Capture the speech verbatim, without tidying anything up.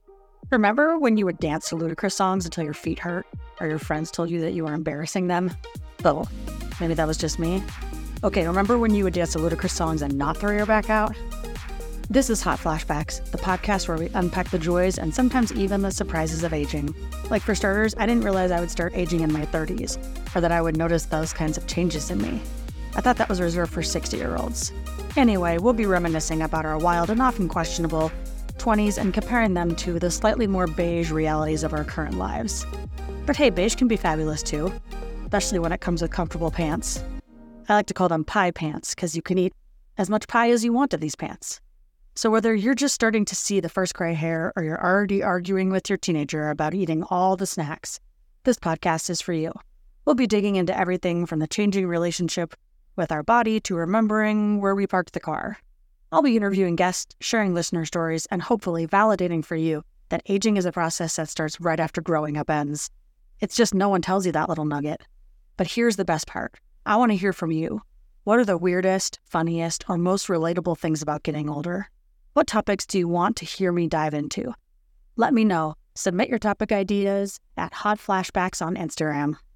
Remember when you would dance to Ludacris songs until your feet hurt, or your friends told you that you were embarrassing them? Though, maybe that was just me. Okay, remember when you would dance to Ludacris songs and not throw your back out? This is Hot Flashbacks, the podcast where we unpack the joys and sometimes even the surprises of aging. Like for starters, I didn't realize I would start aging in my thirties, or that I would notice those kinds of changes in me. I thought that was reserved for sixty-year-olds. Anyway, we'll be reminiscing about our wild and often questionable twenties and comparing them to the slightly more beige realities of our current lives. But hey, beige can be fabulous too, especially when it comes with comfortable pants. I like to call them pie pants because you can eat as much pie as you want of these pants. So whether you're just starting to see the first gray hair or you're already arguing with your teenager about eating all the snacks, this podcast is for you. We'll be digging into everything from the changing relationship with our body to remembering where we parked the car. I'll be interviewing guests, sharing listener stories, and hopefully validating for you that aging is a process that starts right after growing up ends. It's just no one tells you that little nugget. But here's the best part. I want to hear from you. What are the weirdest, funniest, or most relatable things about getting older? What topics do you want to hear me dive into? Let me know. Submit your topic ideas at Hot Flashbacks on Instagram.